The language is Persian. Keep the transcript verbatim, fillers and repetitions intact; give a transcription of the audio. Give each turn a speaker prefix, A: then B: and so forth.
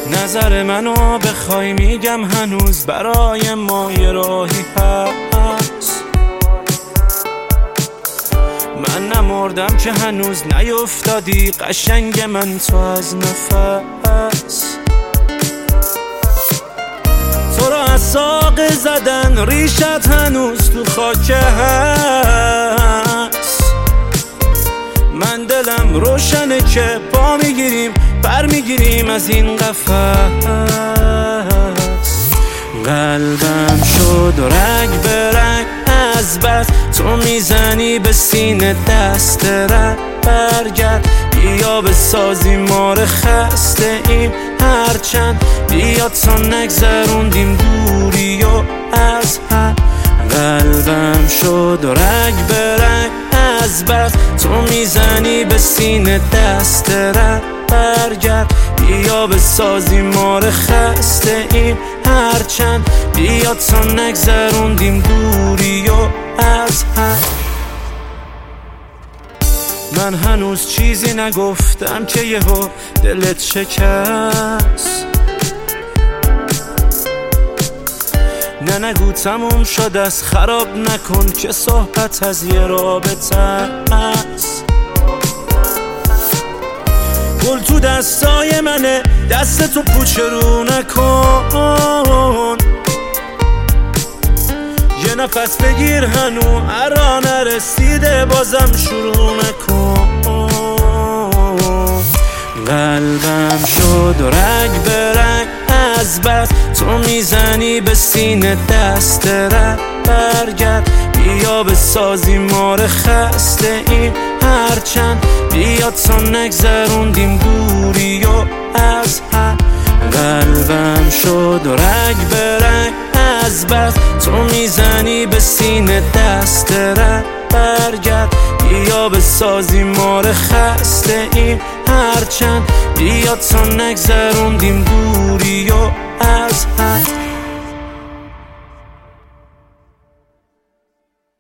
A: نظر منو بخوای میگم هنوز برای ما یه راهی هست. من نمردم که هنوز نیفتادی قشنگ من تو از نفس. تو را از ساق زدن ریشت هنوز تو خاک هست. من دلم روشنه که پا میگیریم بر میگیریم از این قفس. قلبم شد رگ به رگ از بس تو میزنی به سینه دست رد. برگرد بیا بسازیم ما رو خسته ایم هرچند بیا تا نگذروندیم دوری و از هم. قلبم شد رگ به رگ از بس تو میزنی به سینه دست رد. برگرد بیا بسازیم ما رو خسته ایم هرچند بیا تا نگذروندیم دوری و از هم. من هنوز چیزی نگفتم که یهو دلت شکست. نه نگو تموم شد از خراب نکن که صحبت از یه رابطه است. گل تو دستای منه دست تو پوچرو نکن. یه نفس بگیر هنو هرا نرسیده بازم شروع نکن. قلبم شد رگ به رگ از بس تو میزنی به سینه دست رد. برگرد بیا بسازیم ما رو خسته ایم هرچند بیا تا نگذروندیم دوری و از هم. قلبم شد رگ به رگ از بس تو میزنی به سینه دست رد. برگرد بیا بسازیم ما رو خسته ایم هرچند بیا تا نگذروندیم دوری و از هم.